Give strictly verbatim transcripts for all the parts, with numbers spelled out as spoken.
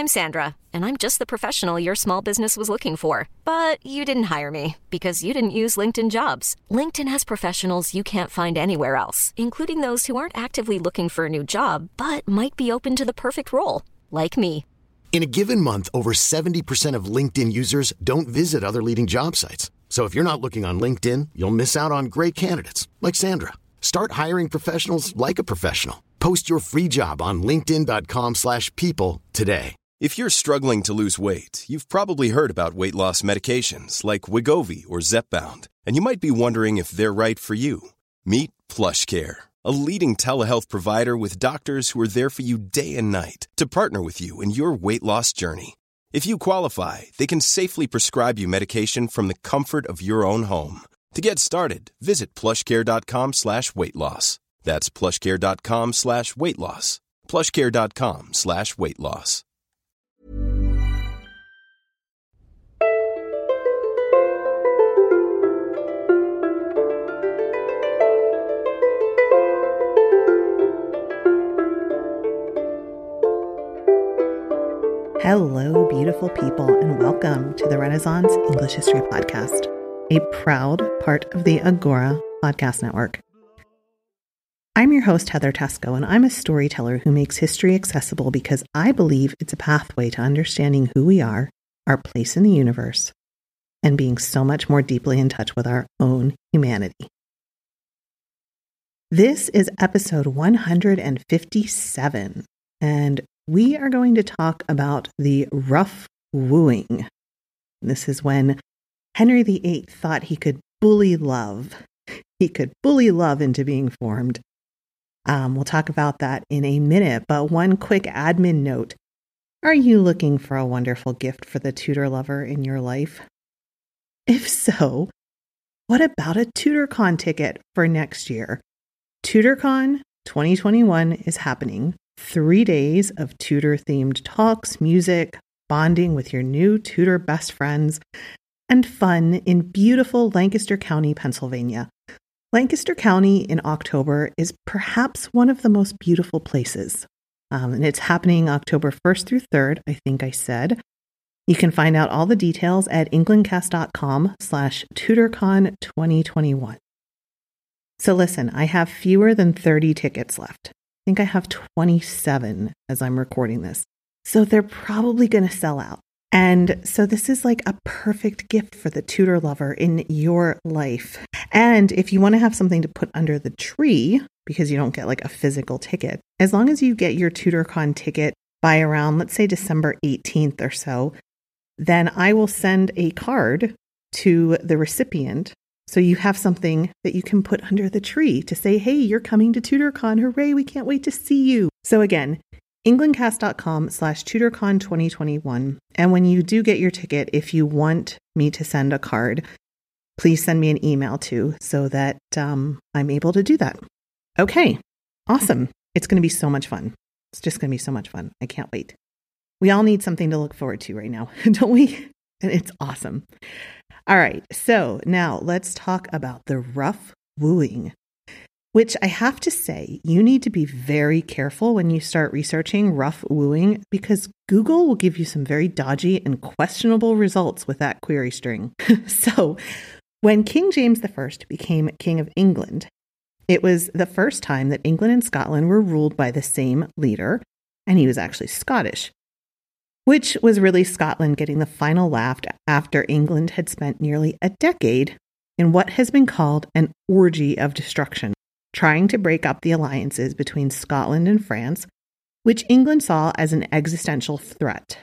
I'm Sandra, and I'm just the professional your small business was looking for. But you didn't hire me because you didn't use LinkedIn Jobs. LinkedIn has professionals you can't find anywhere else, including those who aren't actively looking for a new job, but might be open to the perfect role, like me. In a given month, over seventy percent of LinkedIn users don't visit other leading job sites. So if you're not looking on LinkedIn, you'll miss out on great candidates like Sandra. Start hiring professionals like a professional. Post your free job on linkedin dot com slash people today. If you're struggling to lose weight, you've probably heard about weight loss medications like Wegovy or Zepbound, and you might be wondering if they're right for you. Meet PlushCare, a leading telehealth provider with doctors who are there for you day and night to partner with you in your weight loss journey. If you qualify, they can safely prescribe you medication from the comfort of your own home. To get started, visit plushcare.com slash weight loss. That's plushcare.com slash weight loss. plushcare.com slash weight loss. Hello, beautiful people, and welcome to the Renaissance English History Podcast, a proud part of the Agora Podcast Network. I'm your host, Heather Teysko, and I'm a storyteller who makes history accessible because I believe it's a pathway to understanding who we are, our place in the universe, and being so much more deeply in touch with our own humanity. This is episode one hundred fifty-seven, and we are going to talk about the rough wooing. This is when Henry the Eighth thought he could bully love. He could bully love into being formed. Um, we'll talk about that in a minute, but one quick admin note. Are you looking for a wonderful gift for the Tudor lover in your life? If so, what about a TudorCon ticket for next year? TudorCon twenty twenty-one is happening. Three days of Tudor-themed talks, music, bonding with your new Tudor best friends, and fun in beautiful Lancaster County, Pennsylvania. Lancaster County in October is perhaps one of the most beautiful places. Um, and it's happening October first through third, I think I said. You can find out all the details at englandcast.com slash TudorCon 2021. So listen, I have fewer than thirty tickets left. I think I have twenty-seven as I'm recording this. So they're probably going to sell out. And so this is like a perfect gift for the Tudor lover in your life. And if you want to have something to put under the tree, because you don't get like a physical ticket, as long as you get your TudorCon ticket by around, let's say December eighteenth or so, then I will send a card to the recipient. So you have something that you can put under the tree to say, hey, you're coming to TudorCon. Hooray, we can't wait to see you. So again, englandcast.com slash TudorCon 2021. And when you do get your ticket, if you want me to send a card, please send me an email too so that um, I'm able to do that. Okay, awesome. It's going to be so much fun. It's just going to be so much fun. I can't wait. We all need something to look forward to right now, don't we? And it's awesome. All right, so now let's talk about the rough wooing, which I have to say, you need to be very careful when you start researching rough wooing because Google will give you some very dodgy and questionable results with that query string. So when King James the First became King of England, it was the first time that England and Scotland were ruled by the same leader, and he was actually Scottish, which was really Scotland getting the final laugh after England had spent nearly a decade in what has been called an orgy of destruction, trying to break up the alliances between Scotland and France, which England saw as an existential threat.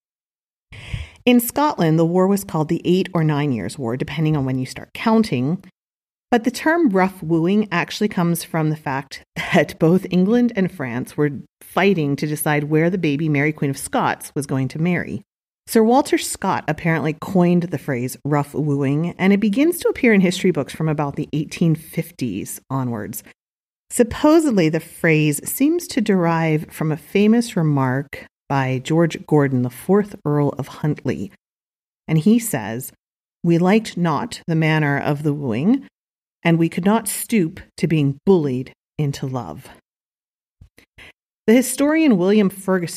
In Scotland, the war was called the Eight or Nine Years' War, depending on when you start counting. But the term rough wooing actually comes from the fact that both England and France were fighting to decide where the baby Mary Queen of Scots was going to marry. Sir Walter Scott apparently coined the phrase rough wooing, and it begins to appear in history books from about the eighteen fifties onwards. Supposedly, the phrase seems to derive from a famous remark by George Gordon, the fourth Earl of Huntly. And he says, "We liked not the manner of the wooing, and we could not stoop to being bullied into love." The historian William Ferguson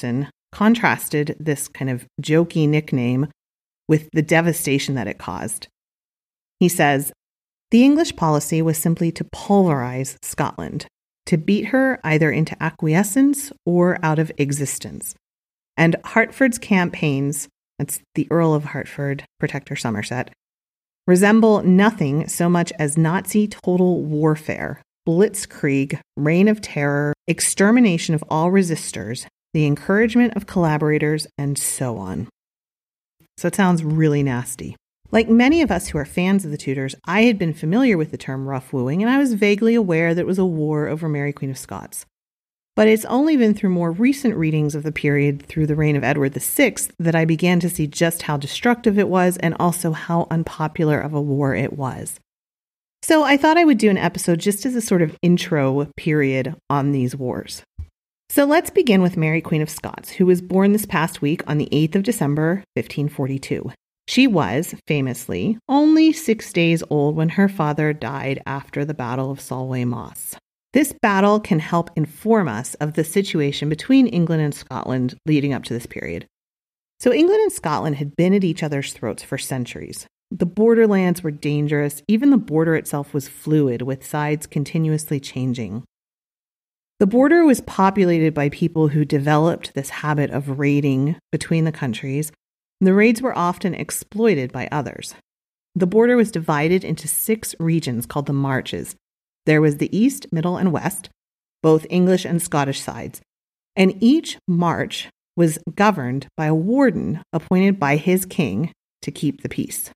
contrasted this kind of jokey nickname with the devastation that it caused. He says, "The English policy was simply to pulverize Scotland, to beat her either into acquiescence or out of existence. And Hertford's campaigns," that's the Earl of Hertford, Protector Somerset, "resemble nothing so much as Nazi total warfare, blitzkrieg, reign of terror, extermination of all resistors, the encouragement of collaborators, and so on." So it sounds really nasty. Like many of us who are fans of the Tudors, I had been familiar with the term rough wooing, and I was vaguely aware that it was a war over Mary Queen of Scots. But it's only been through more recent readings of the period through the reign of Edward the Sixth that I began to see just how destructive it was and also how unpopular of a war it was. So I thought I would do an episode just as a sort of intro period on these wars. So let's begin with Mary Queen of Scots, who was born this past week on the eighth of December, fifteen forty-two. She was, famously, only six days old when her father died after the Battle of Solway Moss. This battle can help inform us of the situation between England and Scotland leading up to this period. So England and Scotland had been at each other's throats for centuries. The borderlands were dangerous. Even the border itself was fluid, with sides continuously changing. The border was populated by people who developed this habit of raiding between the countries. The raids were often exploited by others. The border was divided into six regions called the Marches. There was the East, Middle, and West, both English and Scottish sides. And each march was governed by a warden appointed by his king to keep the peace.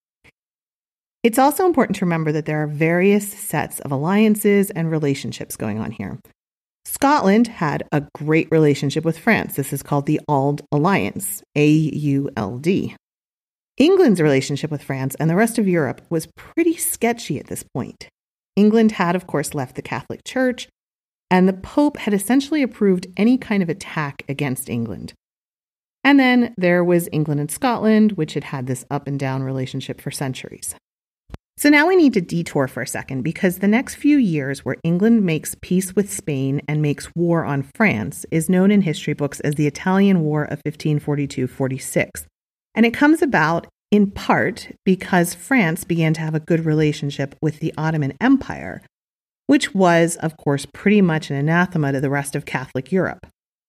It's also important to remember that there are various sets of alliances and relationships going on here. Scotland had a great relationship with France. This is called the Auld Alliance, A U L D. England's relationship with France and the rest of Europe was pretty sketchy at this point. England had, of course, left the Catholic Church, and the Pope had essentially approved any kind of attack against England. And then there was England and Scotland, which had had this up and down relationship for centuries. So now we need to detour for a second, because the next few years where England makes peace with Spain and makes war on France is known in history books as the Italian War of fifteen forty-two forty-six. And it comes about in part because France began to have a good relationship with the Ottoman Empire, which was, of course, pretty much an anathema to the rest of Catholic Europe.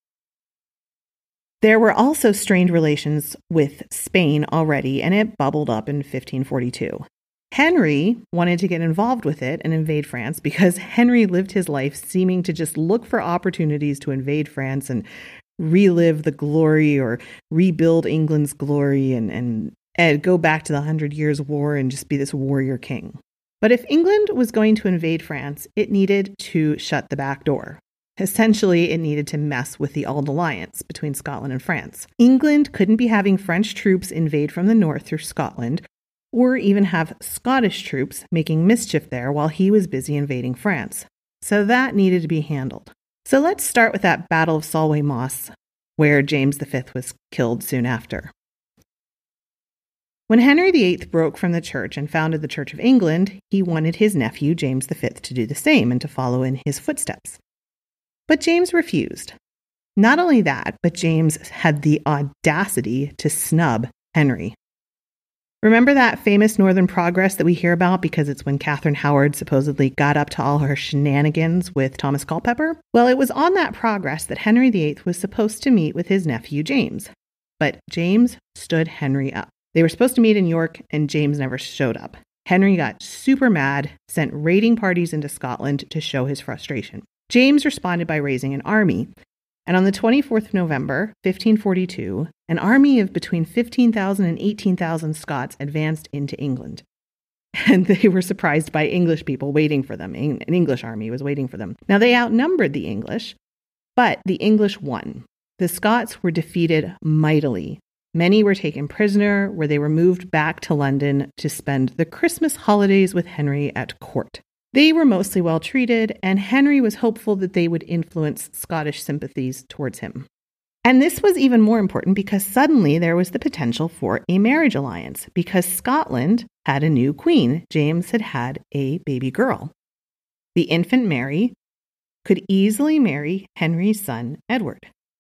There were also strained relations with Spain already, and it bubbled up in fifteen forty-two. Henry wanted to get involved with it and invade France because Henry lived his life seeming to just look for opportunities to invade France and relive the glory or rebuild England's glory and, and, and go back to the Hundred Years' War and just be this warrior king. But if England was going to invade France, it needed to shut the back door. Essentially, it needed to mess with the Auld Alliance between Scotland and France. England couldn't be having French troops invade from the north through Scotland, or even have Scottish troops making mischief there while he was busy invading France. So that needed to be handled. So let's start with that Battle of Solway Moss, where James the Fifth was killed soon after. When Henry the Eighth broke from the church and founded the Church of England, he wanted his nephew James the Fifth to do the same and to follow in his footsteps. But James refused. Not only that, but James had the audacity to snub Henry. Remember that famous Northern Progress that we hear about because it's when Catherine Howard supposedly got up to all her shenanigans with Thomas Culpeper? Well, it was on that progress that Henry the Eighth was supposed to meet with his nephew James. But James stood Henry up. They were supposed to meet in York, and James never showed up. Henry got super mad, sent raiding parties into Scotland to show his frustration. James responded by raising an army. And on the twenty-fourth of November, fifteen forty-two, an army of between fifteen thousand and eighteen thousand Scots advanced into England. And they were surprised by English people waiting for them. An English army was waiting for them. Now, they outnumbered the English, but the English won. The Scots were defeated mightily. Many were taken prisoner, where they were moved back to London to spend the Christmas holidays with Henry at court. They were mostly well treated, and Henry was hopeful that they would influence Scottish sympathies towards him. And this was even more important because suddenly there was the potential for a marriage alliance, because Scotland had a new queen. James had had a baby girl. The infant Mary could easily marry Henry's son, Edward.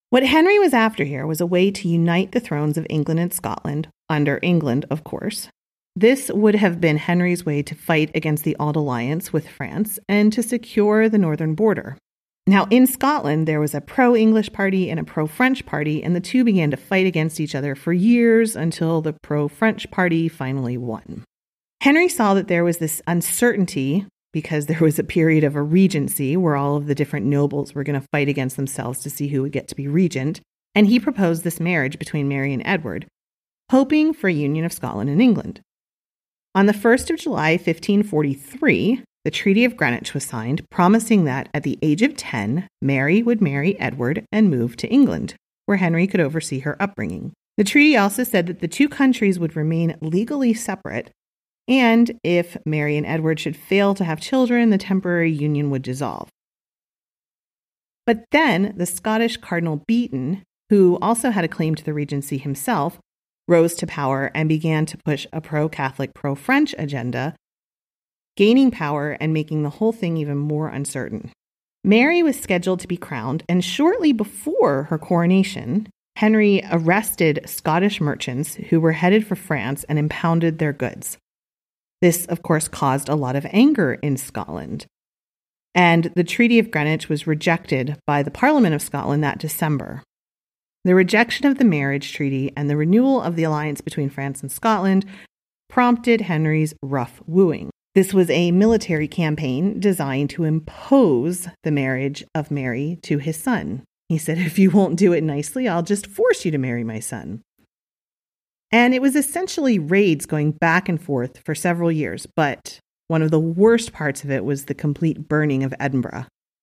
What Henry was after here was a way to unite the thrones of England and Scotland, under England, of course. This would have been Henry's way to fight against the Old Alliance with France and to secure the northern border. Now, in Scotland, there was a pro-English party and a pro-French party, and the two began to fight against each other for years until the pro-French party finally won. Henry saw that there was this uncertainty because there was a period of a regency where all of the different nobles were going to fight against themselves to see who would get to be regent, and he proposed this marriage between Mary and Edward, hoping for a union of Scotland and England. On the first of July, fifteen forty-three, the Treaty of Greenwich was signed, promising that at the age of ten, Mary would marry Edward and move to England, where Henry could oversee her upbringing. The treaty also said that the two countries would remain legally separate, and if Mary and Edward should fail to have children, the temporary union would dissolve. But then the Scottish Cardinal Beaton, who also had a claim to the regency himself, rose to power and began to push a pro-Catholic, pro-French agenda, gaining power and making the whole thing even more uncertain. Mary was scheduled to be crowned, and shortly before her coronation, Henry arrested Scottish merchants who were headed for France and impounded their goods. This, of course, caused a lot of anger in Scotland. And the Treaty of Greenwich was rejected by the Parliament of Scotland that December. The rejection of the marriage treaty and the renewal of the alliance between France and Scotland prompted Henry's rough wooing. This was a military campaign designed to impose the marriage of Mary to his son. He said, if you won't do it nicely, I'll just force you to marry my son. And it was essentially raids going back and forth for several years, but one of the worst parts of it was the complete burning of Edinburgh.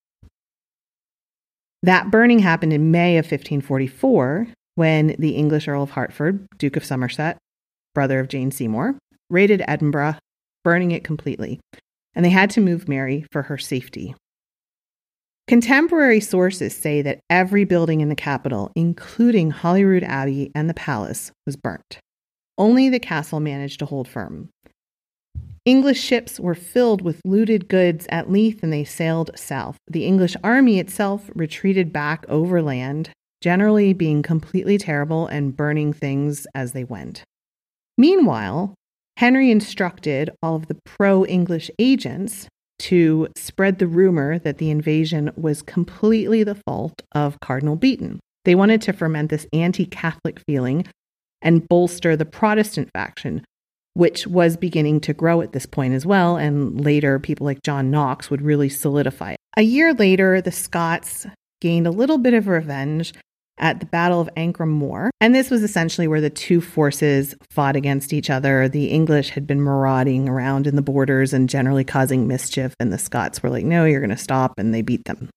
That burning happened in May of fifteen forty-four, when the English Earl of Hertford, Duke of Somerset, brother of Jane Seymour, raided Edinburgh, burning it completely, and they had to move Mary for her safety. Contemporary sources say that every building in the capital, including Holyrood Abbey and the palace, was burnt. Only the castle managed to hold firm. English ships were filled with looted goods at Leith and they sailed south. The English army itself retreated back overland, generally being completely terrible and burning things as they went. Meanwhile, Henry instructed all of the pro-English agents to spread the rumor that the invasion was completely the fault of Cardinal Beaton. They wanted to ferment this anti-Catholic feeling and bolster the Protestant faction, which was beginning to grow at this point as well, and later people like John Knox would really solidify it. A year later, the Scots gained a little bit of revenge at the Battle of Ancram Moor, and this was essentially where the two forces fought against each other. The English had been marauding around in the borders and generally causing mischief, and the Scots were like, no, you're going to stop, and they beat them.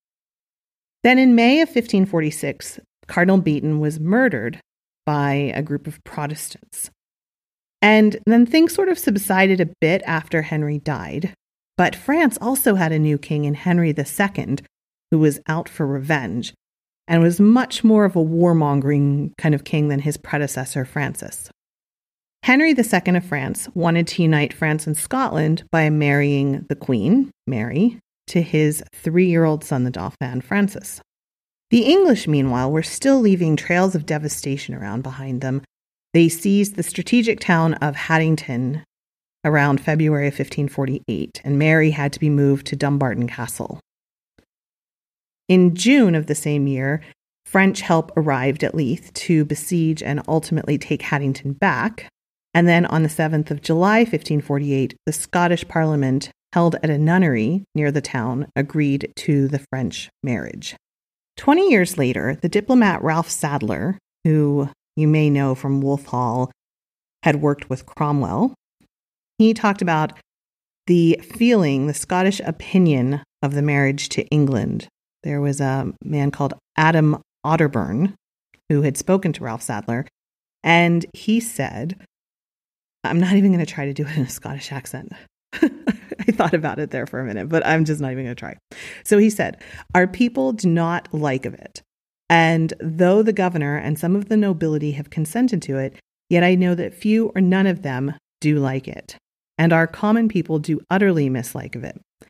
Then in May of fifteen forty-six, Cardinal Beaton was murdered by a group of Protestants. And then things sort of subsided a bit after Henry died, but France also had a new king in Henry the Second, who was out for revenge, and was much more of a warmongering kind of king than his predecessor, Francis. Henry the Second of France wanted to unite France and Scotland by marrying the Queen, Mary, to his three-year-old son, the Dauphin, Francis. The English, meanwhile, were still leaving trails of devastation around behind them. They seized the strategic town of Haddington around February of fifteen forty-eight, and Mary had to be moved to Dumbarton Castle. In June of the same year, French help arrived at Leith to besiege and ultimately take Haddington back. And then on the seventh of July, fifteen forty-eight, the Scottish Parliament, held at a nunnery near the town, agreed to the French marriage. Twenty years later, the diplomat Ralph Sadler, who you may know from Wolf Hall, had worked with Cromwell, he talked about the feeling, the Scottish opinion of the marriage to England. There was a man called Adam Otterburn who had spoken to Ralph Sadler, and he said, I'm not even going to try to do it in a Scottish accent. I thought about it there for a minute, but I'm just not even going to try. So he said, our people do not like of it. And though the governor and some of the nobility have consented to it, yet I know that few or none of them do like it. And our common people do utterly mislike of it.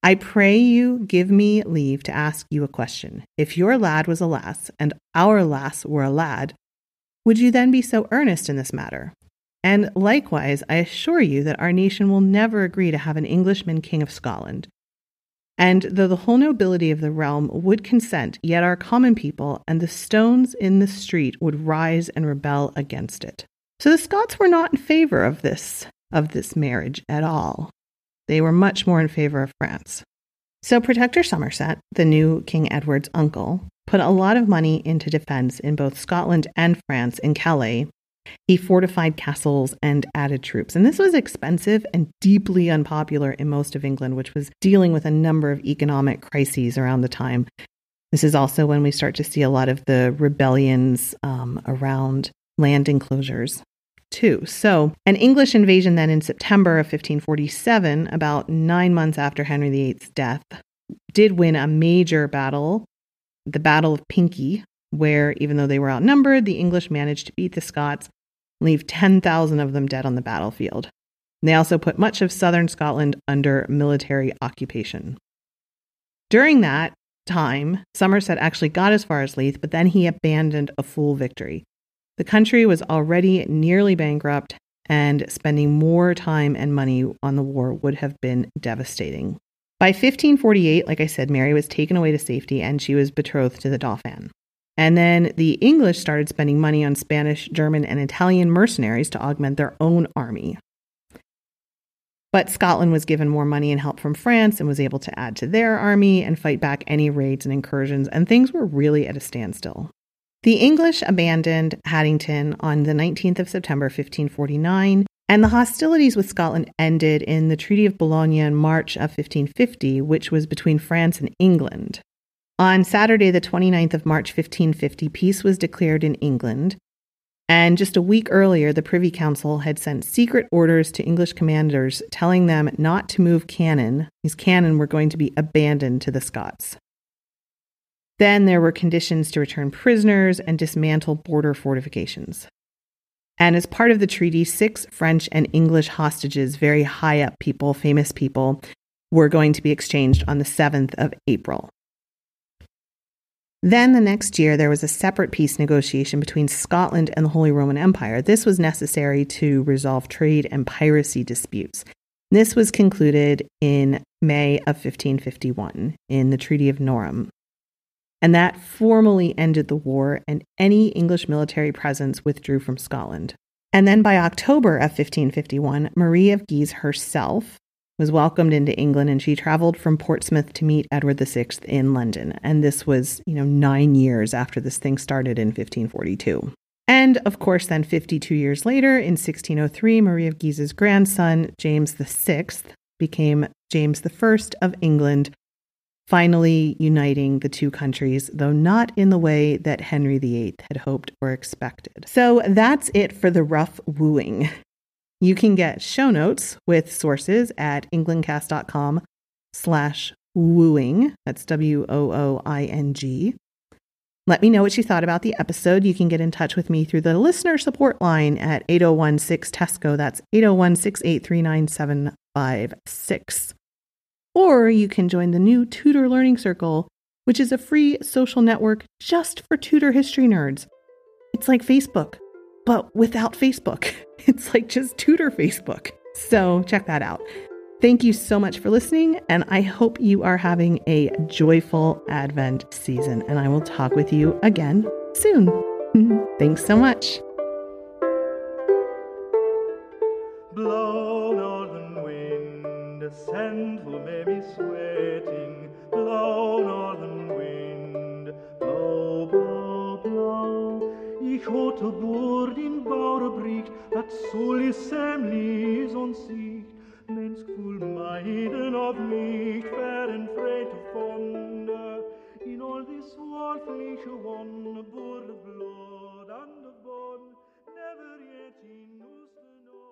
I pray you give me leave to ask you a question. If your lad was a lass, and our lass were a lad, would you then be so earnest in this matter? And likewise, I assure you that our nation will never agree to have an Englishman king of Scotland. And though the whole nobility of the realm would consent, yet our common people and the stones in the street would rise and rebel against it. So the Scots were not in favor of this, of this marriage at all. They were much more in favor of France. So Protector Somerset, the new King Edward's uncle, put a lot of money into defense in both Scotland and France in Calais. He fortified castles and added troops. And this was expensive and deeply unpopular in most of England, which was dealing with a number of economic crises around the time. This is also when we start to see a lot of the rebellions um, around land enclosures too. So an English invasion then in September of fifteen forty-seven, about nine months after Henry the eighth's death, did win a major battle, the Battle of Pinkie, where even though they were outnumbered, the English managed to beat the Scots, leave ten thousand of them dead on the battlefield. And they also put much of southern Scotland under military occupation. During that time, Somerset actually got as far as Leith, but then he abandoned a full victory. The country was already nearly bankrupt, and spending more time and money on the war would have been devastating. By fifteen forty-eight, like I said, Mary was taken away to safety and she was betrothed to the Dauphin. And then the English started spending money on Spanish, German, and Italian mercenaries to augment their own army. But Scotland was given more money and help from France and was able to add to their army and fight back any raids and incursions, and things were really at a standstill. The English abandoned Haddington on the nineteenth of September, fifteen forty-nine, and the hostilities with Scotland ended in the Treaty of Boulogne in March of fifteen fifty, which was between France and England. On Saturday, the twenty-ninth of March, fifteen fifty, peace was declared in England, and just a week earlier, the Privy Council had sent secret orders to English commanders telling them not to move cannon. These cannon were going to be abandoned to the Scots. Then there were conditions to return prisoners and dismantle border fortifications. And as part of the treaty, six French and English hostages, very high up people, famous people, were going to be exchanged on the seventh of April. Then the next year, there was a separate peace negotiation between Scotland and the Holy Roman Empire. This was necessary to resolve trade and piracy disputes. This was concluded in May of fifteen fifty-one in the Treaty of Norham. And that formally ended the war, and any English military presence withdrew from Scotland. And then by October of fifteen fifty-one, Marie of Guise herself was welcomed into England, and she traveled from Portsmouth to meet Edward the Sixth in London. And this was, you know, nine years after this thing started in fifteen forty-two. And of course, then fifty-two years later, in sixteen oh three, Marie of Guise's grandson, James the Sixth, became James the First of England, finally uniting the two countries, though not in the way that Henry the Eighth had hoped or expected. So that's it for the rough wooing. You can get show notes with sources at englandcast.com slash wooing. That's W O O I N G. Let me know what you thought about the episode. You can get in touch with me through the listener support line at eight oh one six TESCO. That's eight oh one, six eight three, nine seven five six. Or you can join the new Tudor Learning Circle, which is a free social network just for Tudor history nerds. It's like Facebook, but without Facebook. It's like just Tudor Facebook. So check that out. Thank you so much for listening, and I hope you are having a joyful Advent season, and I will talk with you again soon. Thanks so much. Blow, northern wind, ascend who may be sweating. Blow, northern wind, blow, blow, blow. Ich hatte Bord in Bauerbricht, at Solis Semlis on Sicht. Menschful Maiden of Licht, fair and free to fonder. In all this worldliche wonder, Bord of blood and of bone, never yet in used